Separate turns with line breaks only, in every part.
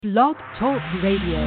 Blog Talk Radio.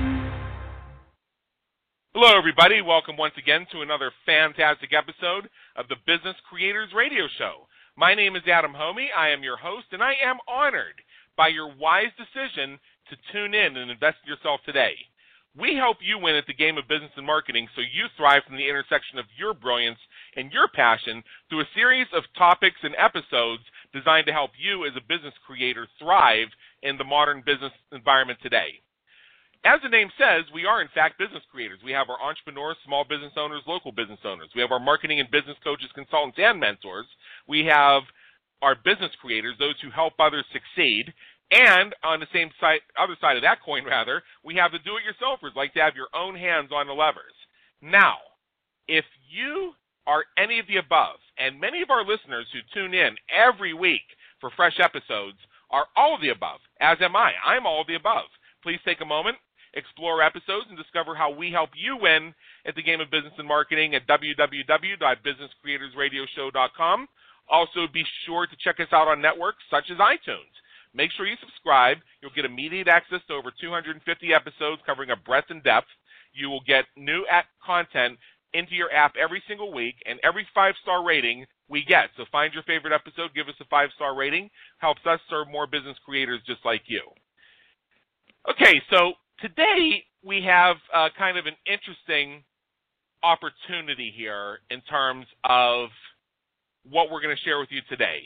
Hello, everybody. Welcome once again to another fantastic episode of the Business Creators Radio Show. My name is Adam Homey. I am your host, and I am honored by your wise decision to tune in and invest in yourself today. We help you win at the game of business and marketing so you thrive from the intersection of your brilliance and your passion through a series of topics and episodes designed to help you as a business creator thrive in the modern business environment today. As the name says, we are in fact business creators. We have our entrepreneurs, small business owners, local business owners. We have our marketing and business coaches, consultants, and mentors. We have our business creators, those who help others succeed. And on the other side of that coin, we have the do-it-yourselfers, like to have your own hands on the levers. Now, if you are any of the above, and many of our listeners who tune in every week for fresh episodes are all of the above, as am I. I'm all of the above. Please take a moment, explore episodes, and discover how we help you win at the game of business and marketing at www.businesscreatorsradioshow.com. Also, be sure to check us out on networks such as iTunes. Make sure you subscribe. You'll get immediate access to over 250 episodes covering a breadth and depth. You will get new content into your app every single week, and every 5-star rating we get. So find your favorite episode, give us a 5-star rating. Helps us serve more business creators just like you. Okay, so today we have kind of an interesting opportunity here in terms of what we're going to share with you today.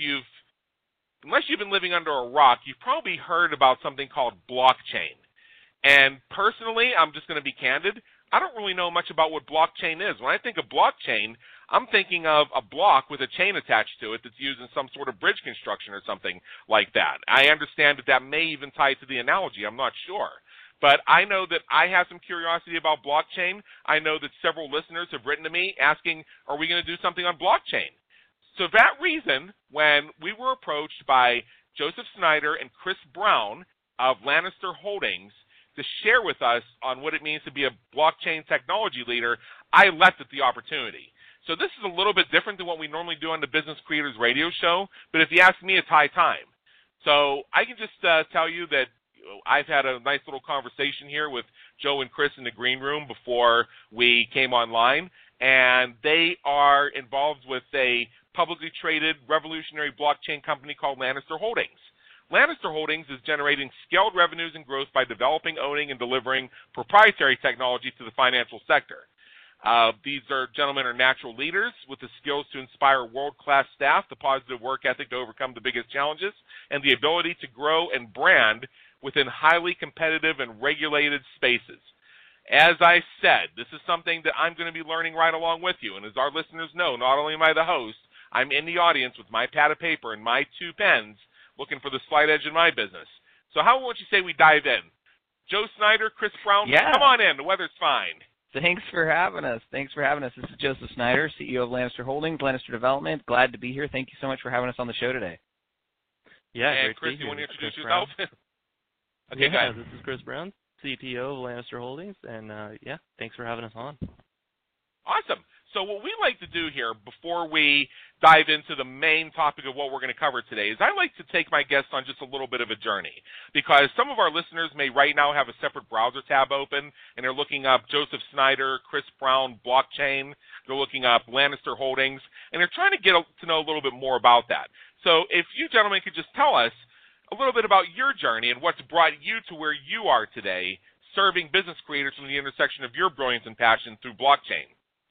Unless you've been living under a rock, you've probably heard about something called blockchain. And personally, I'm just going to be candid, I don't really know much about what blockchain is. When I think of blockchain, I'm thinking of a block with a chain attached to it that's used in some sort of bridge construction or something like that. I understand that may even tie to the analogy. I'm not sure. But I know that I have some curiosity about blockchain. I know that several listeners have written to me asking, are we going to do something on blockchain? So for that reason, when we were approached by Joseph Snyder and Chris Brown of Lannister Holdings to share with us on what it means to be a blockchain technology leader, I leapt at the opportunity. So this is a little bit different than what we normally do on the Business Creators Radio Show, but if you ask me, it's high time. So I can just tell you that I've had a nice little conversation here with Joe and Chris in the green room before we came online, and they are involved with a publicly traded revolutionary blockchain company called Lannister Holdings. Lannister Holdings is generating scaled revenues and growth by developing, owning, and delivering proprietary technology to the financial sector. These gentlemen are natural leaders with the skills to inspire world-class staff, the positive work ethic to overcome the biggest challenges, and the ability to grow and brand within highly competitive and regulated spaces. As I said, this is something that I'm going to be learning right along with you. And as our listeners know, not only am I the host, I'm in the audience with my pad of paper and my 2 pens looking for the slight edge in my business. So how would you say we dive in? Joe Snyder, Chris Brown, Come on in. The weather's fine.
Thanks for having us. This is Joseph Snyder, CEO of Lannister Holdings, Lannister Development. Glad to be here. Thank you so much for having us on the show today.
Yeah,
and Chris, you want to introduce yourself? Okay,
yeah, this is Chris Brown, CTO of Lannister Holdings, and thanks for having us on.
Awesome. So what we like to do here before we dive into the main topic of what we're going to cover today is I like to take my guests on just a little bit of a journey, because some of our listeners may right now have a separate browser tab open and they're looking up Joseph Snyder, Chris Brown, blockchain, they're looking up Lannister Holdings, and they're trying to get to know a little bit more about that. So if you gentlemen could just tell us a little bit about your journey and what's brought you to where you are today, serving business creators from the intersection of your brilliance and passion through blockchain.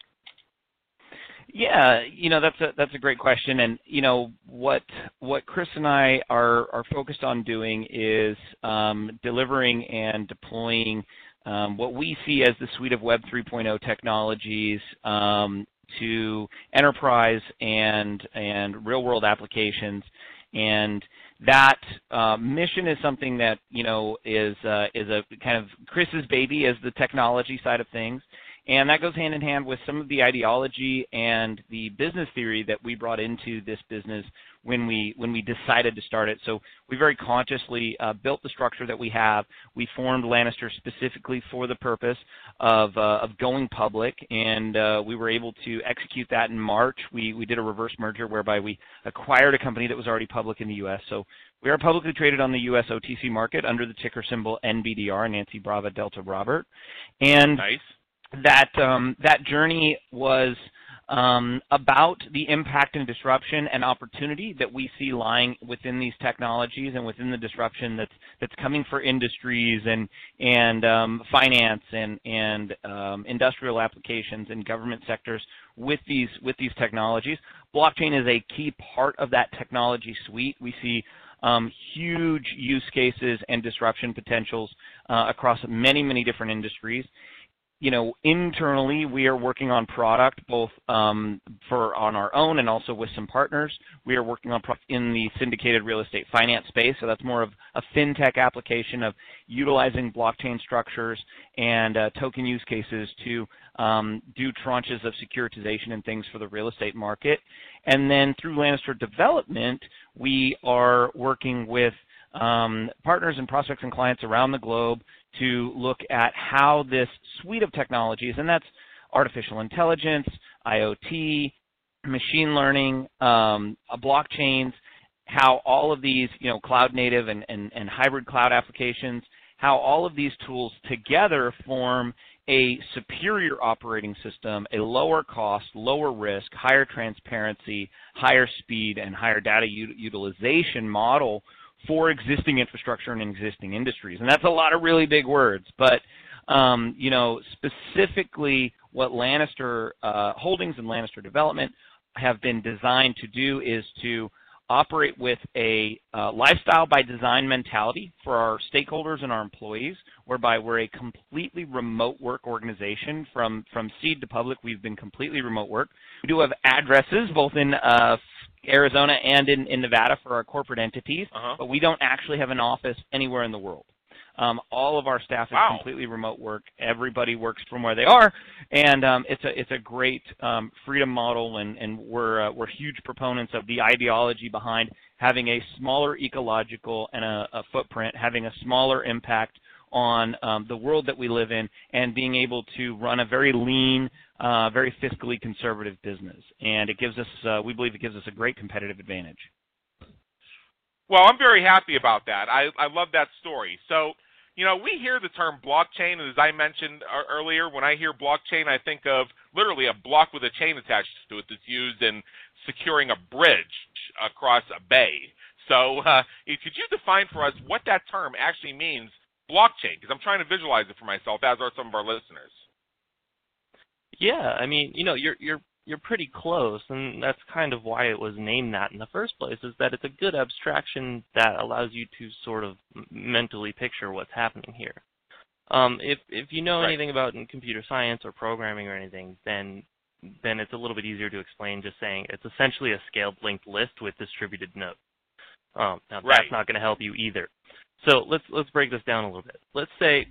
Yeah, that's a great question, and what Chris and I are focused on doing is delivering and deploying what we see as the suite of Web 3.0 technologies to enterprise and real-world applications, and that mission is something that is a kind of Chris's baby as the technology side of things. And that goes hand in hand with some of the ideology and the business theory that we brought into this business when we decided to start it. So we very consciously built the structure that we have. We formed Lanister specifically for the purpose of going public, and we were able to execute that in March. We did a reverse merger whereby we acquired a company that was already public in the U.S. So we are publicly traded on the U.S. OTC market under the ticker symbol NBDR, Nancy Bravo Delta Robert. And
nice.
That journey was about the impact and disruption and opportunity that we see lying within these technologies and within the disruption that's coming for industries and finance and industrial applications and government sectors with these technologies. Blockchain is a key part of that technology suite. We see huge use cases and disruption potentials across many different industries. Internally, we are working on product both on our own and also with some partners. We are working on product in the syndicated real estate finance space, so that's more of a fintech application of utilizing blockchain structures and token use cases to do tranches of securitization and things for the real estate market. And then through Lanister Development, we are working with partners and prospects and clients around the globe to look at how this suite of technologies, and that's artificial intelligence, IoT, machine learning, blockchains, how all of these, cloud native and hybrid cloud applications, how all of these tools together form a superior operating system, a lower cost, lower risk, higher transparency, higher speed, and higher data utilization model for existing infrastructure and existing industries. And that's a lot of really big words, but specifically what Lanister Holdings and Lanister Development have been designed to do is to operate with a lifestyle by design mentality for our stakeholders and our employees, whereby we're a completely remote work organization. From seed to public, we've been completely remote work. We do have addresses both in Arizona and in Nevada for our corporate entities, but we don't actually have an office anywhere in the world. All of our staff is completely remote work. Everybody works from where they are, and it's a great freedom model, and we're huge proponents of the ideology behind having a smaller ecological and a footprint, having a smaller impact on the world that we live in, and being able to run a very lean, very fiscally conservative business. And it gives us, we believe it gives us a great competitive advantage.
Well, I'm very happy about that. I love that story. So, we hear the term blockchain, and as I mentioned earlier, when I hear blockchain, I think of literally a block with a chain attached to it that's used in securing a bridge across a bay. So, could you define for us what that term actually means, blockchain? Because I'm trying to visualize it for myself, as are some of our listeners.
Yeah, I mean, you're pretty close, and that's kind of why it was named that in the first place, is that it's a good abstraction that allows you to sort of mentally picture what's happening here. If you know anything about computer science or programming or anything, then it's a little bit easier to explain just saying it's essentially a scaled linked list with distributed nodes. Now that's not going to help you either. So let's break this down a little bit. Let's say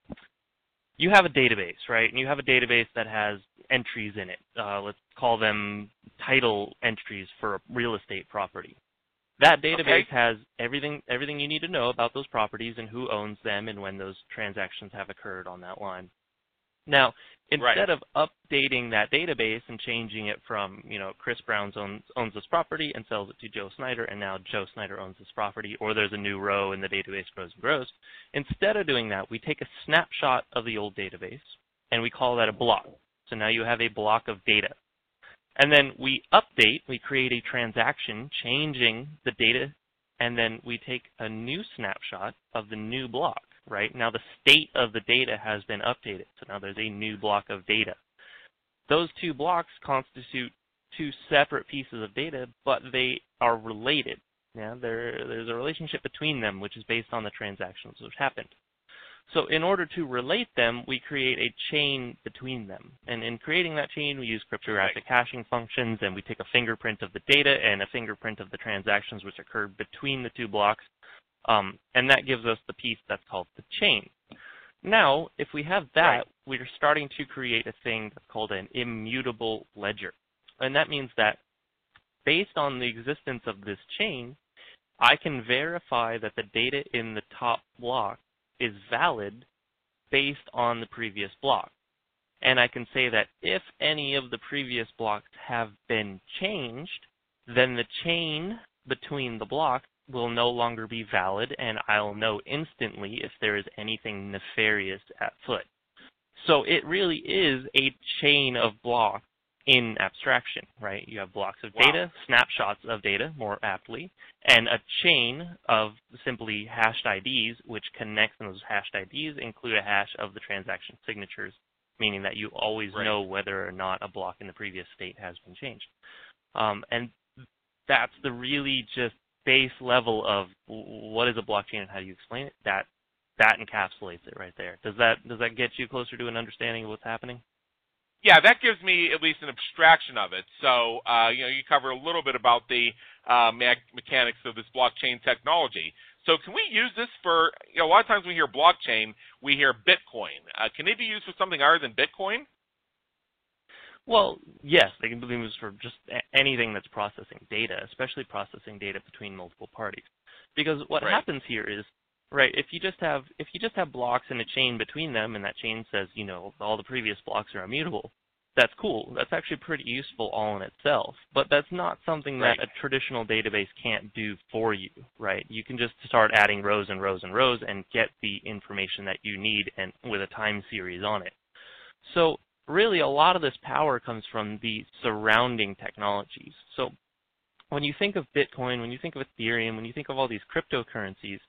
you have a database, right? And you have a database that has entries in it. Let's call them title entries for a real estate property. That database has everything you need to know about those properties and who owns them and when those transactions have occurred on that line. Now, instead of updating that database and changing it from, Chris Brown owns this property and sells it to Joe Snyder, and now Joe Snyder owns this property, or there's a new row and the database grows and grows, instead of doing that, we take a snapshot of the old database, and we call that a block. So now you have a block of data. And then we create a transaction changing the data, and then we take a new snapshot of the new block. Right? Now the state of the data has been updated, so now there's a new block of data. Those two blocks constitute two separate pieces of data, but they are related. Yeah, there's a relationship between them, which is based on the transactions which happened. So in order to relate them, we create a chain between them. And in creating that chain, we use cryptographic hashing functions, and we take a fingerprint of the data and a fingerprint of the transactions which occurred between the two blocks. And that gives us the piece that's called the chain. Now, if we have that,
Right.
we're starting to create a thing that's called an immutable ledger. And that means that based on the existence of this chain, I can verify that the data in the top block is valid based on the previous block. And I can say that if any of the previous blocks have been changed, then the chain between the blocks will no longer be valid, and I'll know instantly if there is anything nefarious at foot. So it really is a chain of blocks in abstraction, right? You have blocks of data, snapshots of data, more aptly, and a chain of simply hashed IDs, which connects, and those hashed IDs include a hash of the transaction signatures, meaning that you always know whether or not a block in the previous state has been changed. And that's the really just base level of what is a blockchain and how do you explain it. That encapsulates it right there. Does that get you closer to an understanding of what's happening?
Yeah, that gives me at least an abstraction of it. So, you cover a little bit about the mechanics of this blockchain technology. So can we use this for, a lot of times when we hear blockchain, we hear Bitcoin. Can it be used for something other than Bitcoin?
Well, yes, they can be used for just anything that's processing data, especially processing data between multiple parties. Because what happens here is, if you just have blocks in a chain between them, and that chain says, all the previous blocks are immutable, that's cool. That's actually pretty useful all in itself. But that's not something that a traditional database can't do for you, right? You can just start adding rows and rows and rows and get the information that you need and with a time series on it. So really, a lot of this power comes from the surrounding technologies. So when you think of Bitcoin, when you think of Ethereum, when you think of all these cryptocurrencies,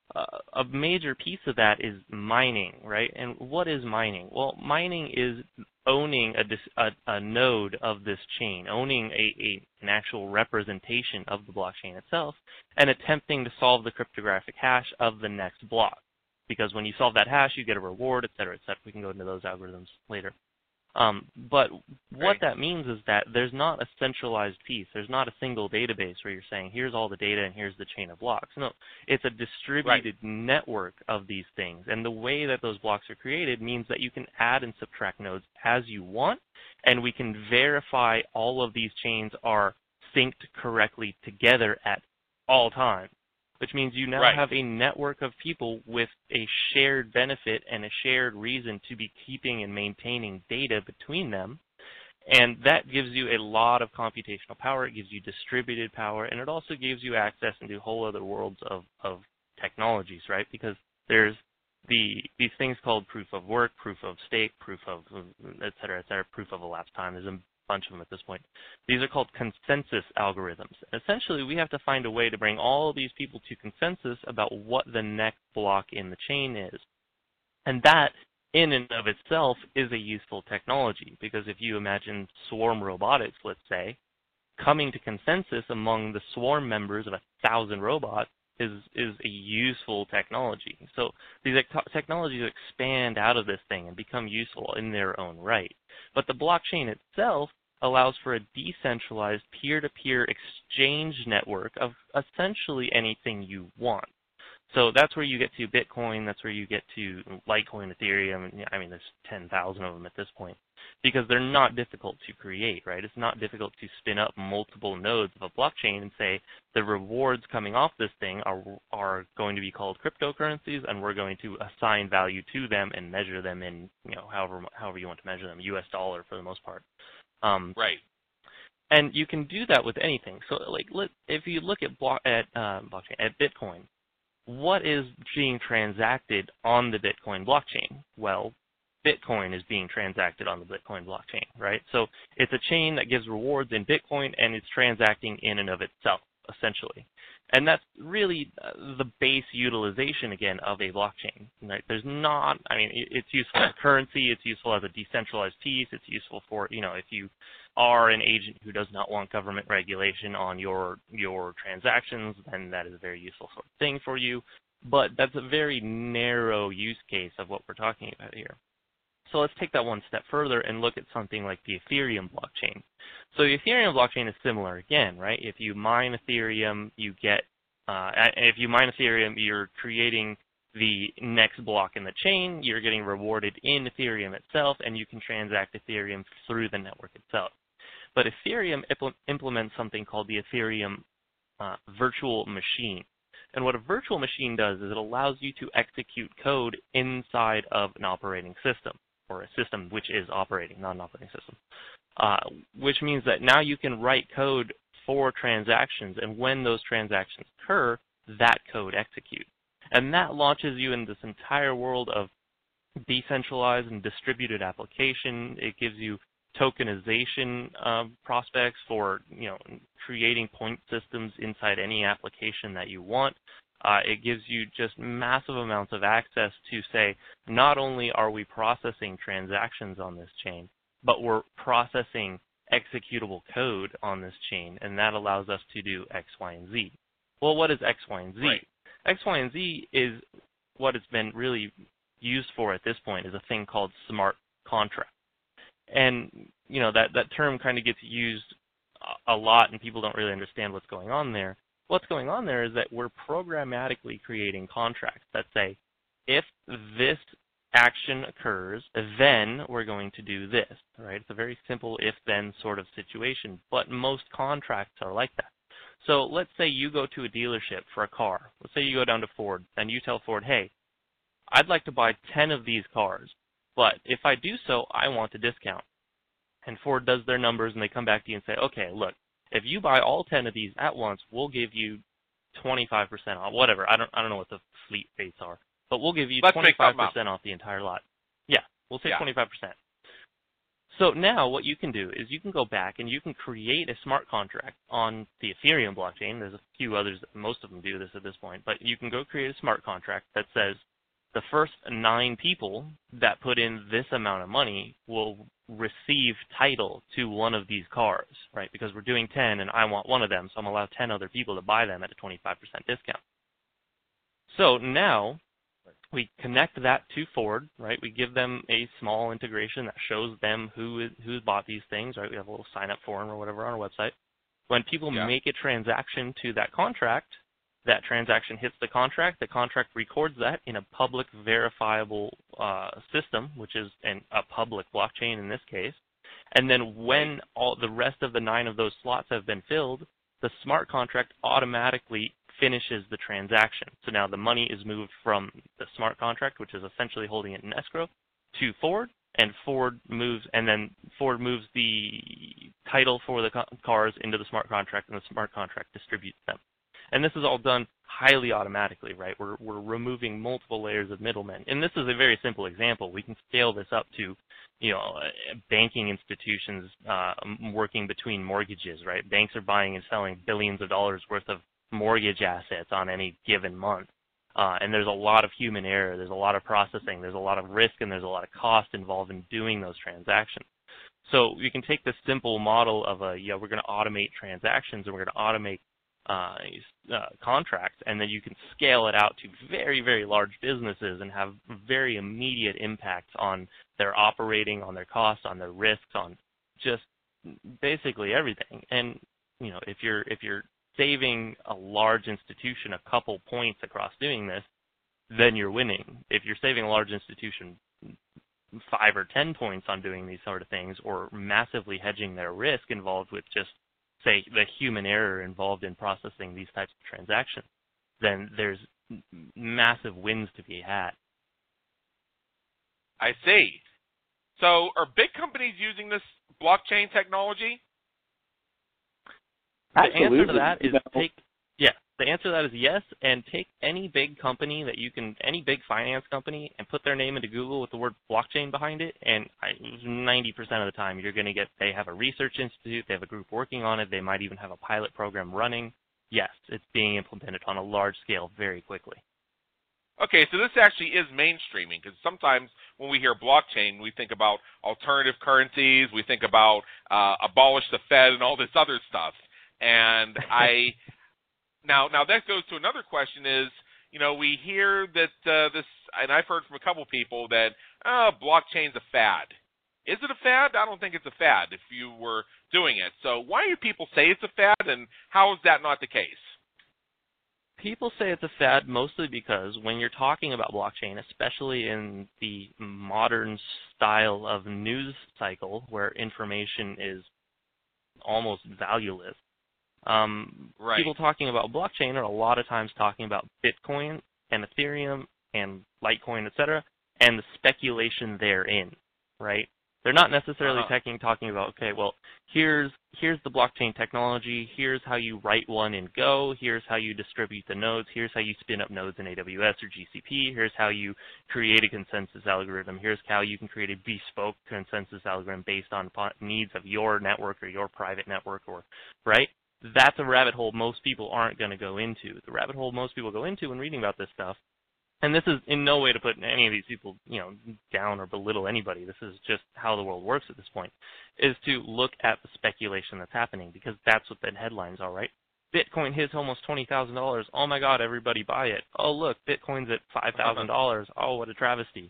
a major piece of that is mining, right? And what is mining? Well, mining is owning a node of this chain, owning an actual representation of the blockchain itself, and attempting to solve the cryptographic hash of the next block. Because when you solve that hash, you get a reward, et cetera, et cetera. We can go into those algorithms later. But what that means is that there's not a centralized piece. There's not a single database where you're saying, here's all the data and here's the chain of blocks. No, it's a distributed network of these things. And the way that those blocks are created means that you can add and subtract nodes as you want, and we can verify all of these chains are synced correctly together at all times. Which means you now have a network of people with a shared benefit and a shared reason to be keeping and maintaining data between them. And that gives you a lot of computational power. It gives you distributed power, and it also gives you access into whole other worlds of technologies, right? Because there's these things called proof of work, proof of stake, proof of et cetera, proof of elapsed time. There's a bunch of them at this point. These are called consensus algorithms. Essentially, we have to find a way to bring all of these people to consensus about what the next block in the chain is. And that, in and of itself, is a useful technology, because if you imagine swarm robotics, let's say, coming to consensus among the swarm members of 1,000 robots is a useful technology. So these technologies expand out of this thing and become useful in their own right. But the blockchain itself allows for a decentralized peer-to-peer exchange network of essentially anything you want. So that's where you get to Bitcoin, that's where you get to Litecoin, Ethereum. I mean, there's 10,000 of them at this point, because they're not difficult to create, right? It's not difficult to spin up multiple nodes of a blockchain and say the rewards coming off this thing are going to be called cryptocurrencies, and we're going to assign value to them and measure them in, however you want to measure them, US dollar for the most part. And you can do that with anything. So, if you look at blockchain, at Bitcoin, what is being transacted on the Bitcoin blockchain? Well, Bitcoin is being transacted on the Bitcoin blockchain, right? So it's a chain that gives rewards in Bitcoin, and it's transacting in and of itself, essentially. And that's really the base utilization, again, of a blockchain. Right? It's useful as currency, it's useful as a decentralized piece, it's useful for, if you are an agent who does not want government regulation on your transactions, then that is a very useful sort of thing for you. But that's a very narrow use case of what we're talking about here. So let's take that one step further and look at something like the Ethereum blockchain. So the Ethereum blockchain is similar again, right? If you mine Ethereum, you're creating the next block in the chain, you're getting rewarded in Ethereum itself, and you can transact Ethereum through the network itself. But Ethereum implements something called the Ethereum virtual machine. And what a virtual machine does is it allows you to execute code inside of an operating system, or a system which is operating, not an operating system, which means that now you can write code for transactions, and when those transactions occur, that code executes. And that launches you in this entire world of decentralized and distributed application. It gives you tokenization prospects for creating point systems inside any application that you want. It gives you just massive amounts of access to say, not only are we processing transactions on this chain, but we're processing executable code on this chain, and that allows us to do X, Y, and Z. Well, what is X, Y, and Z?
Right.
X, Y, and Z is what it's been really used for at this point, is a thing called smart contract. And, that term kind of gets used a lot, and people don't really understand what's going on there. What's going on there is that we're programmatically creating contracts that say, if this action occurs, then we're going to do this, right? It's a very simple if-then sort of situation, but most contracts are like that. So let's say you go to a dealership for a car. Let's say you go down to Ford, and you tell Ford, hey, I'd like to buy 10 of these cars, but if I do so, I want a discount. And Ford does their numbers, and they come back to you and say, okay, look, if you buy all 10 of these at once, we'll give you 25% off, whatever. I don't know what the fleet rates are, but we'll give you 25% off the entire lot. Yeah, we'll say 25%. So now what you can do is you can go back and you can create a smart contract on the Ethereum blockchain. There's a few others, most of them do this at this point, but you can go create a smart contract that says the first 9 people that put in this amount of money will receive title to one of these cars, right? Because we're doing 10 and I want one of them, so I'm going to allow 10 other people to buy them at a 25% discount. So now we connect that to Ford, right? We give them a small integration that shows them who's bought these things, right? We have a little sign-up form or whatever on our website. When people make a transaction to that contract, that transaction hits the contract records that in a public verifiable system, which is a public blockchain in this case. And then when all the rest of the 9 of those slots have been filled, the smart contract automatically finishes the transaction. So now the money is moved from the smart contract, which is essentially holding it in escrow, to Ford, and Ford moves the title for the cars into the smart contract, and the smart contract distributes them. And this is all done highly automatically, right? We're removing multiple layers of middlemen. And this is a very simple example. We can scale this up to, banking institutions working between mortgages, right? Banks are buying and selling billions of dollars worth of mortgage assets on any given month. And there's a lot of human error. There's a lot of processing. There's a lot of risk, and there's a lot of cost involved in doing those transactions. So you can take this simple model of we're going to automate transactions, and we're going to automate contracts, and then you can scale it out to very, very large businesses and have very immediate impacts on their operating, on their costs, on their risks, on just basically everything. And if you're saving a large institution a couple points across doing this, then you're winning. If you're saving a large institution 5 or 10 points on doing these sort of things, or massively hedging their risk involved with just, say, the human error involved in processing these types of transactions, then there's massive wins to be had.
I see. So are big companies using this blockchain technology?
Absolutely.
The answer to that is the answer to that is yes, and take any big company any big finance company, and put their name into Google with the word blockchain behind it, and 90% of the time you're going to get, they have a research institute, they have a group working on it, they might even have a pilot program running. Yes, it's being implemented on a large scale very quickly.
Okay, so this actually is mainstreaming, because sometimes when we hear blockchain, we think about alternative currencies, we think about abolish the Fed and all this other stuff. And Now that goes to another question is, we hear that this, and I've heard from a couple people that blockchain's a fad. Is it a fad? I don't think it's a fad if you were doing it. So why do people say it's a fad, and how is that not the case?
People say it's a fad mostly because when you're talking about blockchain, especially in the modern style of news cycle where information is almost valueless, people talking about blockchain are a lot of times talking about Bitcoin and Ethereum and Litecoin, etc., and the speculation therein, right? They're not necessarily talking about, okay, well, here's the blockchain technology, here's how you write one in Go, here's how you distribute the nodes, here's how you spin up nodes in AWS or GCP, here's how you create a consensus algorithm, here's how you can create a bespoke consensus algorithm based on needs of your network or your private network, or right? That's a rabbit hole most people aren't going to go into. The rabbit hole most people go into when reading about this stuff, and this is in no way to put any of these people, down or belittle anybody. This is just how the world works at this point, is to look at the speculation that's happening, because that's what the headlines are, right? Bitcoin hits almost $20,000. Oh my God, everybody buy it. Oh look, Bitcoin's at $5,000. Oh, what a travesty.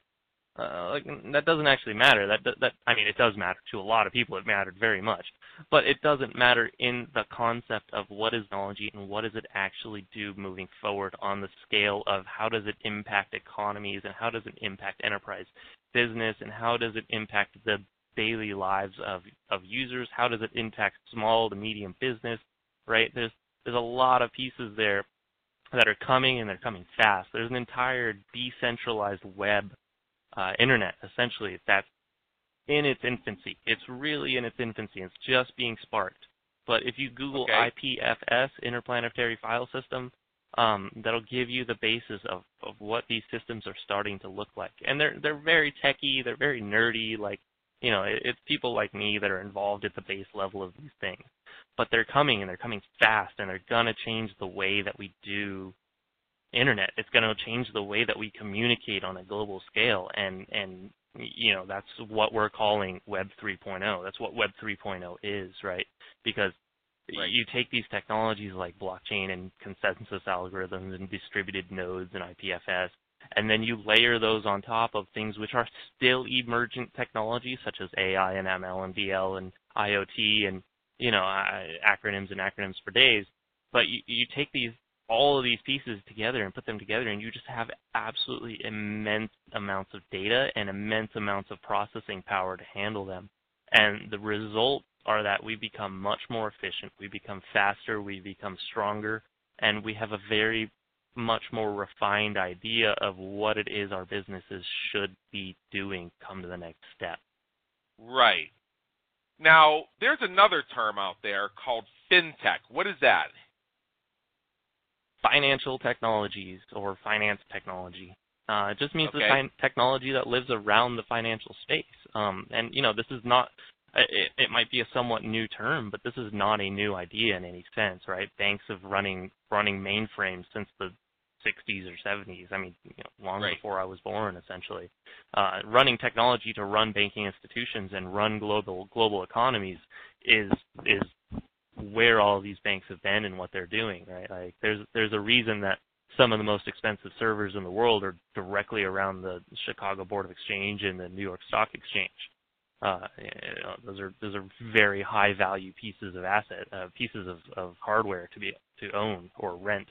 That doesn't actually matter. It does matter to a lot of people. It mattered very much, but it doesn't matter in the concept of what is technology and what does it actually do moving forward on the scale of how does it impact economies and how does it impact enterprise business and how does it impact the daily lives of users? How does it impact small to medium business? Right? There's a lot of pieces there that are coming, and they're coming fast. There's an entire decentralized web. Internet, essentially, that's in its infancy. It's really in its infancy. It's just being sparked. But if you Google IPFS, Interplanetary File System, that'll give you the basis of what these systems are starting to look like. And they're very techy, they're very nerdy, it's people like me that are involved at the base level of these things. But they're coming, and they're coming fast, and they're going to change the way that we do internet. It's going to change the way that we communicate on a global scale, and that's what we're calling Web 3.0. That's what Web 3.0 is, right? Because you take these technologies like blockchain and consensus algorithms and distributed nodes and IPFS, and then you layer those on top of things which are still emergent technologies such as AI and ML and DL and IoT and acronyms for days. But you take all of these pieces together and put them together, and you just have absolutely immense amounts of data and immense amounts of processing power to handle them. And the results are that we become much more efficient, we become faster, we become stronger, and we have a very much more refined idea of what it is our businesses should be doing come to the next step.
Right. Now, there's another term out there called fintech. What is that?
Financial technologies or finance technology. It just means the technology that lives around the financial space. This is not, it might be a somewhat new term, but this is not a new idea in any sense, right? Banks have running mainframes since the 60s or 70s. Long before I was born, essentially. Running technology to run banking institutions and run global economies is where all of these banks have been and what they're doing, right? There's a reason that some of the most expensive servers in the world are directly around the Chicago Board of Exchange and the New York Stock Exchange. Those are very high value pieces of pieces of hardware to own or rent.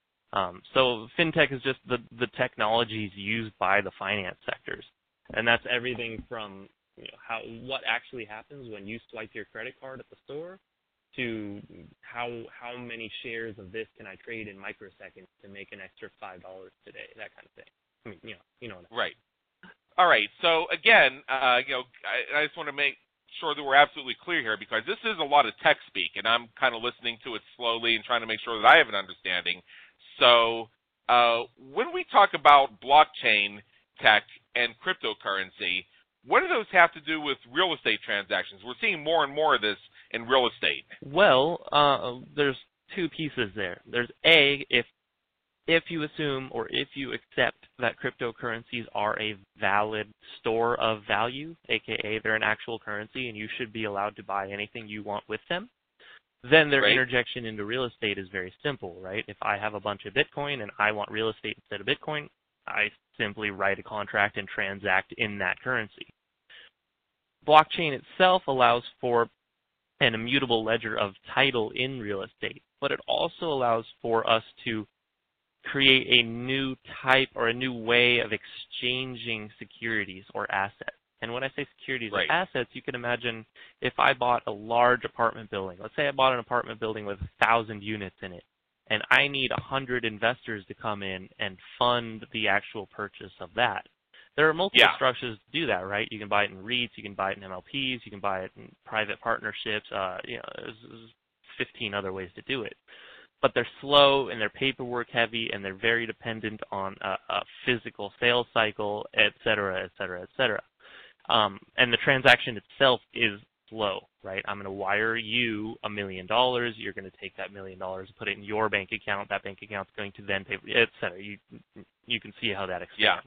So fintech is just the technologies used by the finance sectors, and that's everything from what actually happens when you swipe your credit card at the store, to how many shares of this can I trade in microseconds to make an extra $5 today, that kind of thing.
Right. All right. So again, I just want to make sure that we're absolutely clear here, because this is a lot of tech speak, and I'm kind of listening to it slowly and trying to make sure that I have an understanding. So when we talk about blockchain tech and cryptocurrency, what do those have to do with real estate transactions? We're seeing more and more of this in real estate.
Well, there's two pieces there. There's if you assume or if you accept that cryptocurrencies are a valid store of value, aka they're an actual currency and you should be allowed to buy anything you want with them, then their interjection into real estate is very simple, right? If I have a bunch of Bitcoin and I want real estate instead of Bitcoin, I simply write a contract and transact in that currency. Blockchain itself allows for an immutable ledger of title in real estate, but it also allows for us to create a new type or a new way of exchanging securities or assets. And when I say securities or assets, you can imagine if I bought a large apartment building. Let's say I bought an apartment building with 1,000 units in it, and I need 100 investors to come in and fund the actual purchase of that. There are multiple structures to do that, right? You can buy it in REITs, you can buy it in MLPs, you can buy it in private partnerships. There's 15 other ways to do it. But they're slow and they're paperwork heavy and they're very dependent on a physical sales cycle, et cetera, et cetera, et cetera. And the transaction itself is slow, right? I'm going to wire you $1 million. You're going to take that $1 million and put it in your bank account. That bank account's going to then pay, et cetera. You can see how that expands.
Yeah.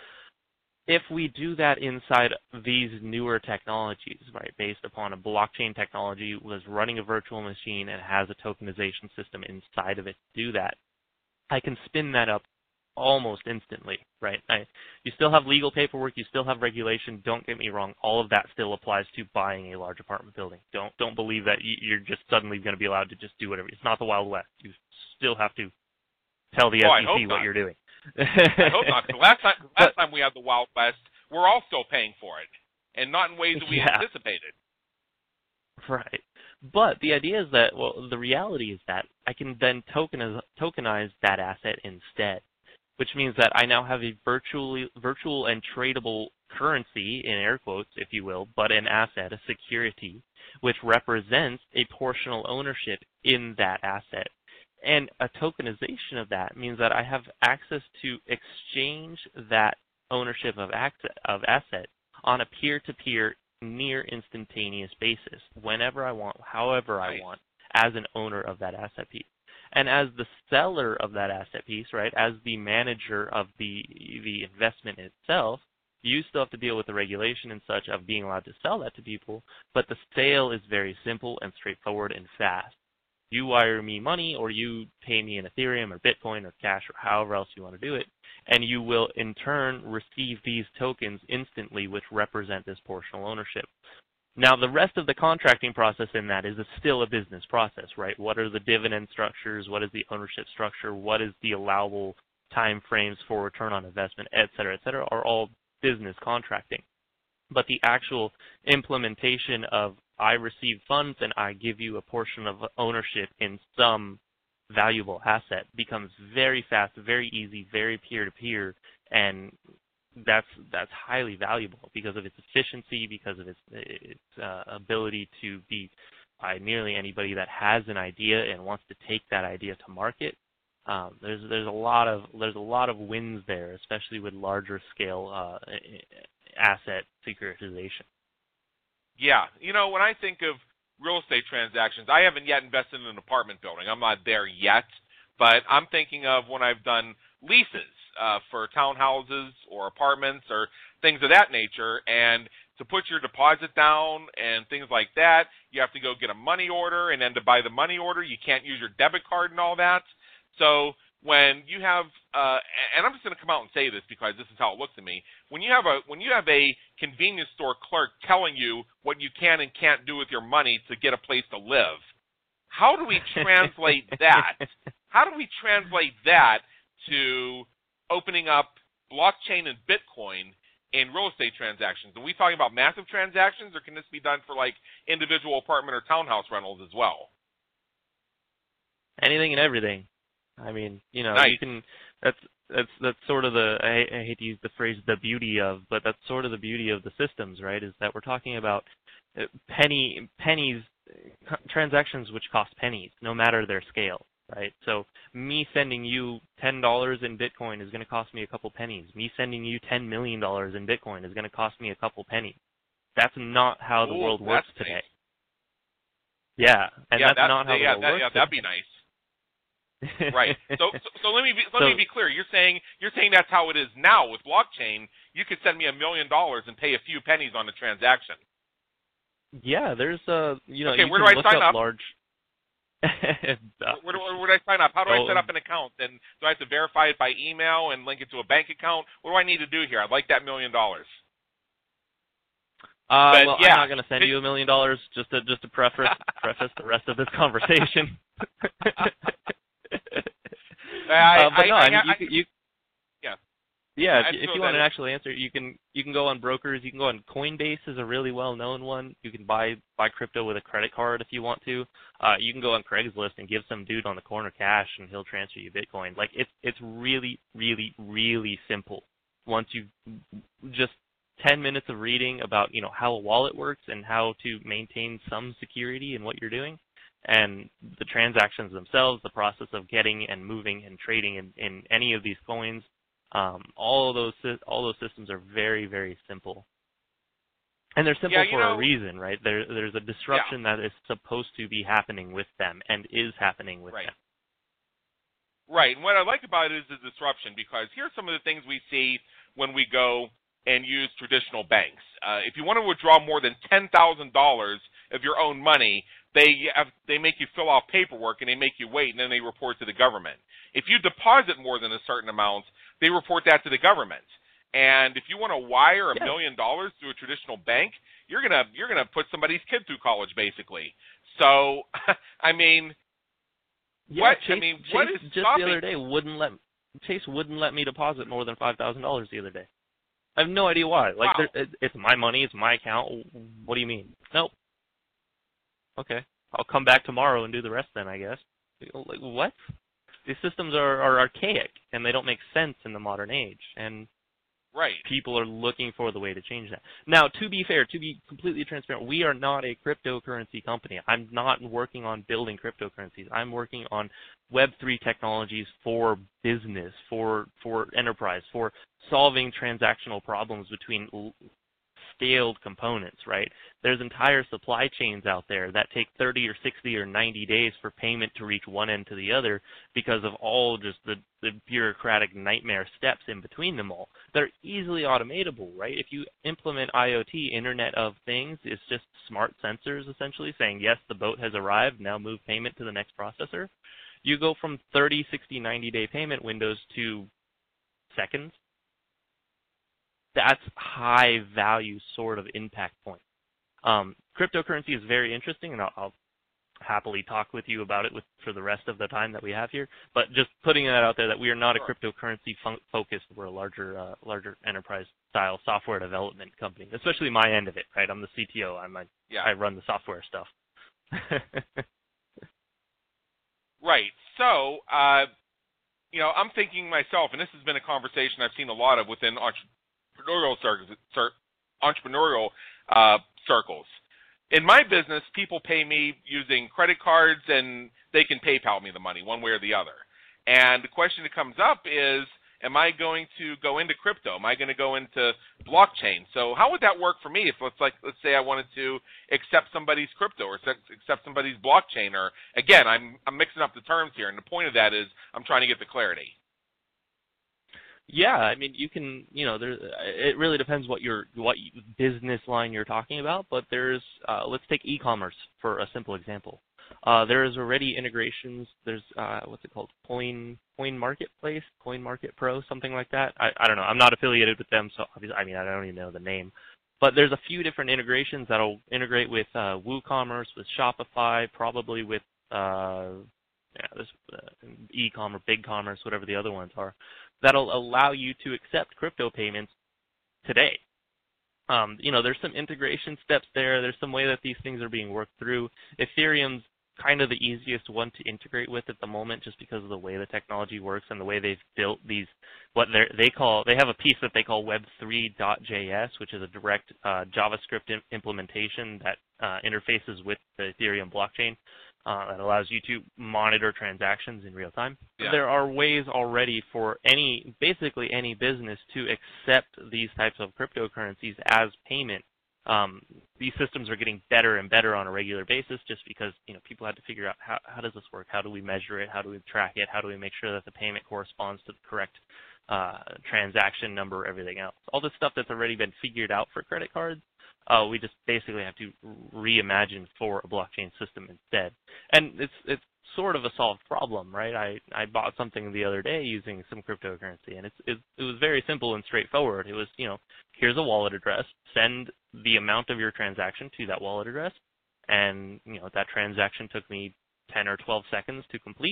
If we do that inside these newer technologies, right, based upon a blockchain technology was running a virtual machine and has a tokenization system inside of it to do that, I can spin that up almost instantly, right? You still have legal paperwork, you still have regulation. Don't get me wrong, all of that still applies to buying a large apartment building. Don't believe that you're just suddenly going to be allowed to just do whatever. It's not the Wild West. You still have to tell the SEC what you're doing.
I hope not. The last time we had the Wild West, we're all still paying for it, and not in ways that we anticipated.
Right. But the idea is that, well, the reality is that I can then tokenize that asset instead, which means that I now have a virtual and tradable currency, in air quotes, if you will, but an asset, a security, which represents a portional ownership in that asset. And a tokenization of that means that I have access to exchange that ownership of asset on a peer-to-peer, near instantaneous basis, whenever I want, however I want, as an owner of that asset piece. And as the seller of that asset piece, right, as the manager of the investment itself, you still have to deal with the regulation and such of being allowed to sell that to people, but the sale is very simple and straightforward and fast. You wire me money, or you pay me in Ethereum or Bitcoin or cash or however else you want to do it, and you will in turn receive these tokens instantly, which represent this portional ownership. Now, the rest of the contracting process in that is still a business process, right? What are the dividend structures? What is the ownership structure? What is the allowable time frames for return on investment, et cetera, are all business contracting. But the actual implementation of I receive funds and I give you a portion of ownership in some valuable asset becomes very fast, very easy, very peer-to-peer, and that's highly valuable because of its efficiency, because of its ability to be by nearly anybody that has an idea and wants to take that idea to market. There's a lot of wins there, especially with larger scale asset securitization.
Yeah, when I think of real estate transactions, I haven't yet invested in an apartment building. I'm not there yet, but I'm thinking of when I've done leases for townhouses or apartments or things of that nature, and to put your deposit down and things like that, you have to go get a money order, and then to buy the money order, you can't use your debit card and all that. So when you have, and I'm just going to come out and say this because this is how it looks to me, when you have a convenience store clerk telling you what you can and can't do with your money to get a place to live, how do we translate that? How do we translate that to opening up blockchain and Bitcoin in real estate transactions? Are we talking about massive transactions, or can this be done for like individual apartment or townhouse rentals as well?
Anything and everything. I mean,
nice.
You can. That's sort of the. I hate to use the phrase "the beauty of," but that's sort of the beauty of the systems, right? Is that we're talking about pennies, transactions which cost pennies, no matter their scale, right? So me sending you $10 in Bitcoin is going to cost me a couple pennies. Me sending you $10 million in Bitcoin is going to cost me a couple pennies. That's not how the world works today.
Nice.
Yeah, and that's not how the world works.
Yeah, that'd be nice. Right. So let me be clear. You're saying that's how it is now with blockchain. You could send me $1 million and pay a few pennies on the transaction.
Yeah, there's
okay, where do I sign up?
Large.
Where do I sign up? How do I set up an account? And do I have to verify it by email and link it to a bank account? What do I need to do here? I'd like that $1 million.
I'm not going to send you $1 million. Just to preface the rest of this conversation. Yeah, if you want to actually answer, you can go on brokers. You can go on Coinbase is a really well-known one. You can buy crypto with a credit card if you want to. You can go on Craigslist and give some dude on the corner cash, and he'll transfer you Bitcoin. Like it's really, really, really simple. Once you just 10 minutes of reading about how a wallet works and how to maintain some security in what you're doing, and the transactions themselves, the process of getting and moving and trading in any of these coins. All those systems are very, very simple, and they're simple for a reason, right? There's a disruption that is supposed to be happening with them and is happening with them.
Right, and what I like about it is the disruption, because here's some of the things we see when we go and use traditional banks. If you want to withdraw more than $10,000 of your own money, they make you fill out paperwork and they make you wait, and then they report to the government. If you deposit more than a certain amount, they report that to the government. And if you want to wire $1 million through a traditional bank, you're gonna put somebody's kid through college, basically. So, I mean, what is
just
stopping?
The other day Chase wouldn't let me deposit more than $5,000 the other day. I have no idea why. Like, it's my money, it's my account. What do you mean? Nope. Okay, I'll come back tomorrow and do the rest then, I guess. Like, what? These systems are archaic, and they don't make sense in the modern age. And people are looking for the way to change that. Now, to be fair, to be completely transparent, we are not a cryptocurrency company. I'm not working on building cryptocurrencies. I'm working on Web3 technologies for business, for enterprise, for solving transactional problems between scaled components, right? There's entire supply chains out there that take 30 or 60 or 90 days for payment to reach one end to the other because of all just the bureaucratic nightmare steps in between them all. They're easily automatable, right? If you implement IoT, Internet of Things, it's just smart sensors essentially saying, yes, the boat has arrived, now move payment to the next processor. You go from 30, 60, 90-day payment windows to seconds. That's high value sort of impact point. Cryptocurrency is very interesting, and I'll happily talk with you about it for the rest of the time that we have here. But just putting that out there that we are not a cryptocurrency focused. We're a larger enterprise style software development company, especially my end of it, right? I'm the CTO. I run the software stuff.
Right. So, I'm thinking myself, and this has been a conversation I've seen a lot of within entrepreneurial circles. In my business, people pay me using credit cards, and they can PayPal me the money one way or the other. And the question that comes up is, am I going to go into crypto? Am I going to go into blockchain? So how would that work for me if, let's say I wanted to accept somebody's crypto or accept somebody's blockchain? Or, again, I'm mixing up the terms here, and the point of that is I'm trying to get the clarity.
Yeah, I mean, you can, it really depends what business line you're talking about, but there's, let's take e-commerce for a simple example. There is already integrations. There's, what's it called? Coin Marketplace, Coin Market Pro, something like that. I don't know. I'm not affiliated with them, so obviously, I don't even know the name. But there's a few different integrations that'll integrate with WooCommerce, with Shopify, probably with this e-commerce, BigCommerce, whatever the other ones are. That'll allow you to accept crypto payments today. There's some integration steps there. There's some way that these things are being worked through. Ethereum's kind of the easiest one to integrate with at the moment, just because of the way the technology works and the way they've built these. They have a piece that they call Web3.js, which is a direct JavaScript implementation that interfaces with the Ethereum blockchain. That allows you to monitor transactions in real time. Yeah. There are ways already for basically any business to accept these types of cryptocurrencies as payment. These systems are getting better and better on a regular basis, just because people had to figure out how does this work? How do we measure it? How do we track it? How do we make sure that the payment corresponds to the correct transaction number, everything else? All this stuff that's already been figured out for credit cards. We just basically have to reimagine for a blockchain system instead. And it's sort of a solved problem, right? I bought something the other day using some cryptocurrency, and it was very simple and straightforward. It was, here's a wallet address, send the amount of your transaction to that wallet address, and that transaction took me 10 or 12 seconds to complete,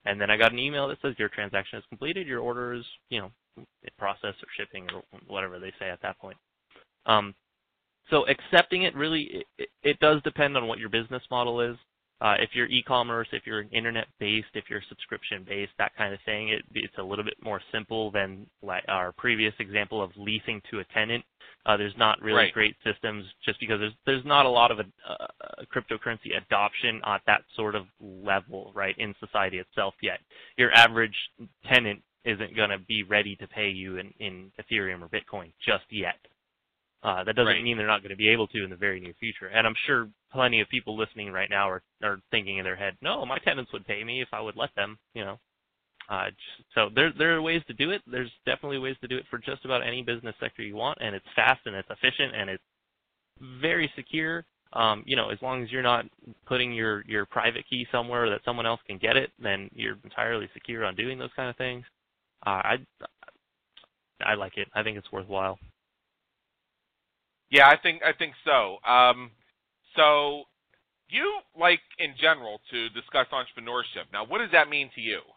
And then I got an email that says your transaction is completed, your order is, processed or shipping or whatever they say at that point. So accepting it really, it does depend on what your business model is. If you're e-commerce, if you're internet-based, if you're subscription-based, that kind of thing, it's a little bit more simple than like our previous example of leasing to a tenant. There's not really great systems just because there's not a lot of cryptocurrency adoption at that sort of level, right, in society itself yet. Your average tenant isn't going to be ready to pay you in Ethereum or Bitcoin just yet. That doesn't mean they're not going to be able to in the very near future. And I'm sure plenty of people listening right now are thinking in their head, no, my tenants would pay me if I would let them, So there are ways to do it. There's definitely ways to do it for just about any business sector you want, and it's fast and it's efficient and it's very secure. As long as you're not putting your private key somewhere that someone else can get it, then you're entirely secure on doing those kind of things. I like it. I think it's worthwhile.
Yeah, I think so. So you like in general to discuss entrepreneurship. Now, what does that mean to you?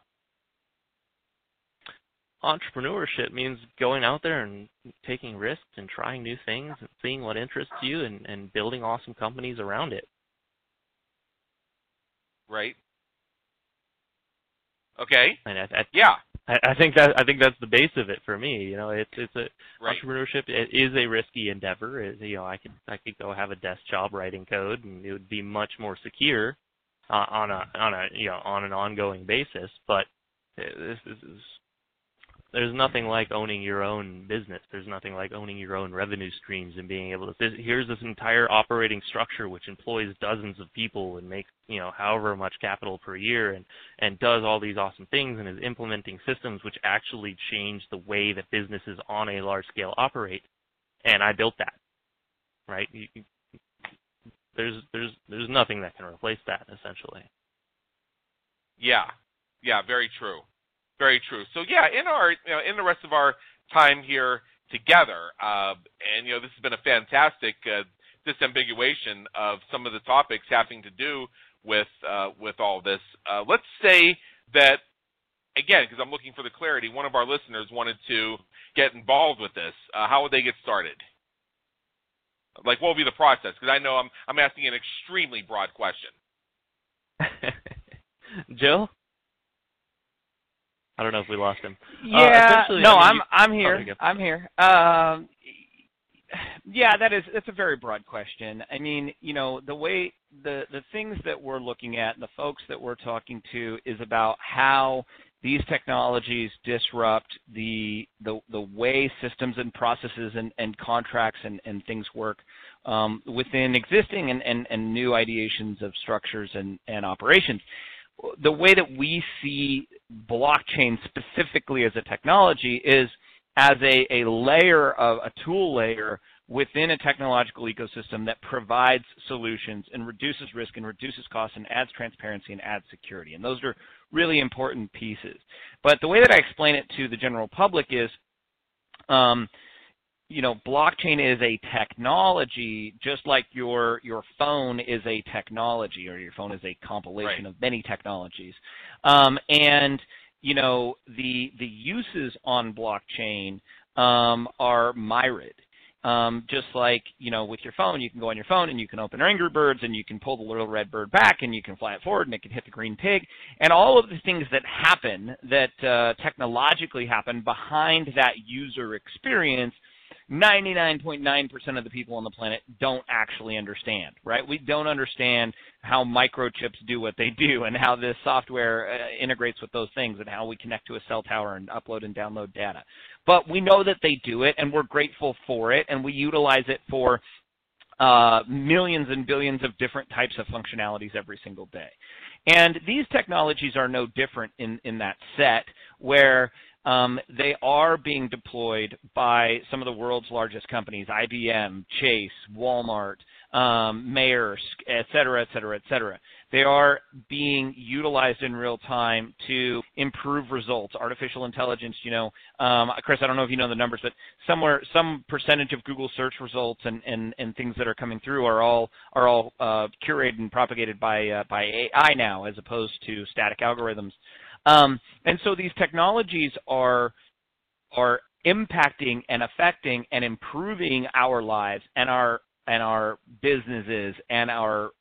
Entrepreneurship means going out there and taking risks and trying new things and seeing what interests you and building awesome companies around it.
Right. Okay.
And
yeah.
I think that's the base of it for me. It's a entrepreneurship. It is a risky endeavor. I could go have a desk job writing code, and it would be much more secure on an ongoing basis. But there's nothing like owning your own business. There's nothing like owning your own revenue streams and being able to. Here's this entire operating structure which employs dozens of people and makes however much capital per year and does all these awesome things and is implementing systems which actually change the way that businesses on a large scale operate. And I built that. Right? There's nothing that can replace that essentially.
Yeah. Yeah. Very true. Very true. So yeah, in the rest of our time here together, and this has been a fantastic disambiguation of some of the topics having to do with all this. Let's say that again, because I'm looking for the clarity, one of our listeners wanted to get involved with this. How would they get started? Like, what will be the process? Because I know I'm asking an extremely broad question.
Joe? I don't know if we lost him.
Yeah, no, I'm here. I'm here. Yeah, that's a very broad question. I mean, the way the things that we're looking at, the folks that we're talking to, is about how these technologies disrupt the way systems and processes and contracts and things work within existing and new ideations of structures and operations. The way that we see blockchain specifically as a technology is as a layer of a tool layer within a technological ecosystem that provides solutions and reduces risk and reduces costs and adds transparency and adds security. And those are really important pieces. But the way that I explain it to the general public is, blockchain is a technology, just like your phone is a technology, or your phone is a compilation of many technologies. And the uses on blockchain are myriad. Just like, with your phone, you can go on your phone and you can open Angry Birds and you can pull the little red bird back and you can fly it forward and it can hit the green pig. And all of the things that happen, that technologically happen behind that user experience, 99.9% of the people on the planet don't actually understand, right? We don't understand how microchips do what they do and how this software integrates with those things and how we connect to a cell tower and upload and download data. But we know that they do it, and we're grateful for it, and we utilize it for millions and billions of different types of functionalities every single day. And these technologies are no different in that set, where they are being deployed by some of the world's largest companies, IBM, Chase, Walmart, Maersk, et cetera, et cetera, et cetera. They are being utilized in real time to improve results. Artificial intelligence, Chris, I don't know if you know the numbers, but some percentage of Google search results and things that are coming through are all curated and propagated by AI now, as opposed to static algorithms. And so these technologies are impacting and affecting and improving our lives and our businesses and our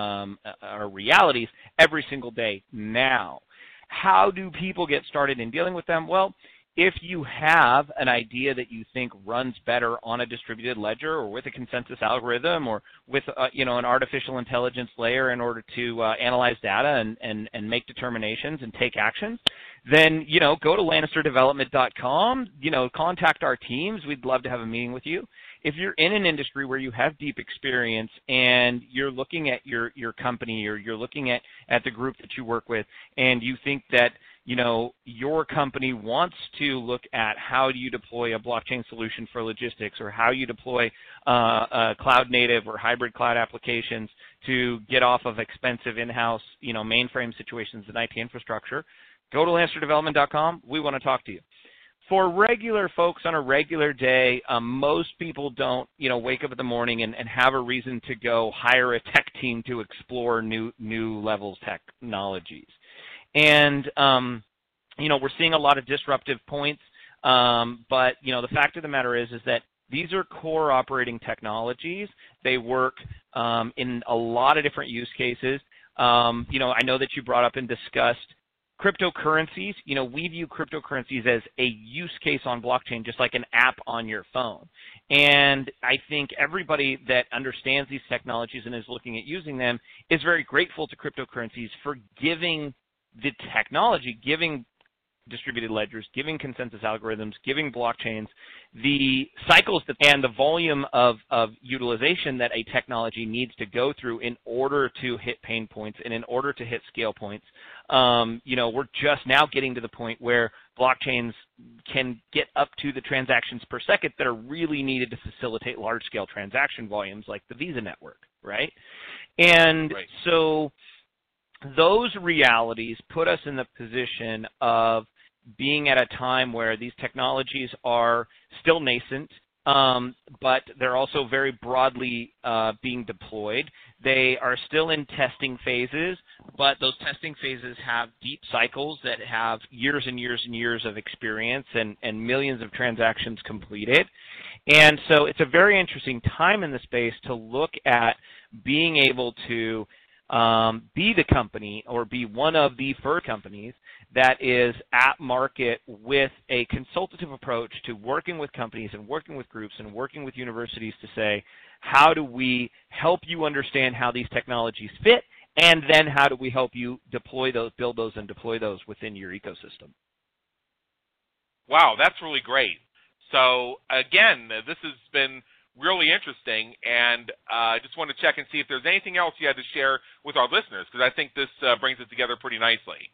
realities every single day now. How do people get started in dealing with them? Well, if you have an idea that you think runs better on a distributed ledger or with a consensus algorithm or with an artificial intelligence layer in order to analyze data and make determinations and take actions, then go to LannisterDevelopment.com. Contact our teams. We'd love to have a meeting with you. If you're in an industry where you have deep experience and you're looking at your company or you're looking at the group that you work with and you think that your company wants to look at how do you deploy a blockchain solution for logistics or how you deploy cloud native or hybrid cloud applications to get off of expensive in-house, mainframe situations in IT infrastructure, go to LannisterDevelopment.com. We want to talk to you. For regular folks on a regular day, most people don't, wake up in the morning and have a reason to go hire a tech team to explore new levels technologies. And, we're seeing a lot of disruptive points, but, the fact of the matter is that these are core operating technologies. They work in a lot of different use cases. I know that you brought up and discussed cryptocurrencies. We view cryptocurrencies as a use case on blockchain, just like an app on your phone. And I think everybody that understands these technologies and is looking at using them is very grateful to cryptocurrencies for giving the technology, giving distributed ledgers, giving consensus algorithms, giving blockchains the cycles and the volume of utilization that a technology needs to go through in order to hit pain points and in order to hit scale points. We're just now getting to the point where blockchains can get up to the transactions per second that are really needed to facilitate large-scale transaction volumes like the Visa network, right? And so those realities put us in the position of being at a time where these technologies are still nascent, but they're also very broadly being deployed. They are still in testing phases, but those testing phases have deep cycles that have years and years and years of experience and millions of transactions completed. And so it's a very interesting time in the space to look at being able to be the company or be one of the first companies that is at market with a consultative approach to working with companies and working with groups and working with universities to say, how do we help you understand how these technologies fit, and then how do we help you deploy those, build those, and deploy those within your ecosystem?
Wow, that's really great. So again, this has been really interesting, and I just want to check and see if there's anything else you had to share with our listeners, because I think this brings it together pretty nicely.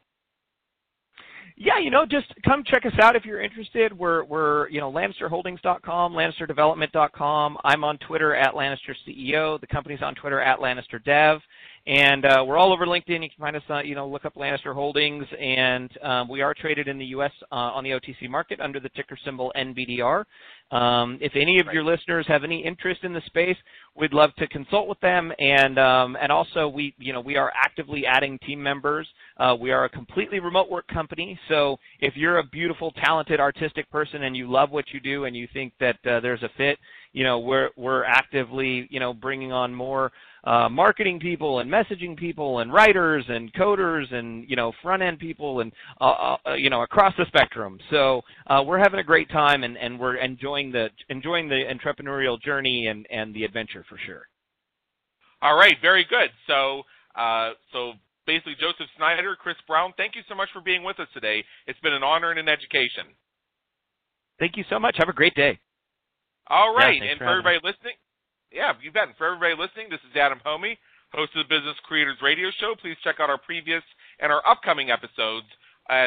Yeah, just come check us out if you're interested. We're LannisterHoldings.com, LannisterDevelopment.com. I'm on Twitter at LannisterCEO. The company's on Twitter at LannisterDev. And we're all over LinkedIn. You can find us, look up Lannister Holdings. And we are traded in the U.S. On the OTC market under the ticker symbol NBDR. If any of your listeners have any interest in the space, we'd love to consult with them. And also, we are actively adding team members. We are a completely remote work company. So if you're a beautiful, talented, artistic person and you love what you do and you think that there's a fit, we're actively, bringing on more marketing people and messaging people and writers and coders and, front-end people and, across the spectrum. So we're having a great time and we're enjoying the entrepreneurial journey and the adventure for sure.
All right, very good. So basically, Joseph Snyder, Chris Brown, thank you so much for being with us today. It's been an honor and an education.
Thank you so much. Have a great day.
All right, and for everybody listening, you bet. And for everybody listening, this is Adam Homey, host of the Business Creators Radio Show. Please check out our previous and our upcoming episodes at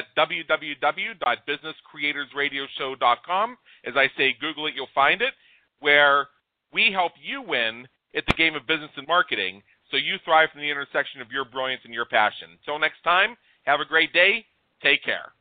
www.businesscreatorsradioshow.com. As I say, Google it, you'll find it, where we help you win at the game of business and marketing so you thrive from the intersection of your brilliance and your passion. Until next time, have a great day. Take care.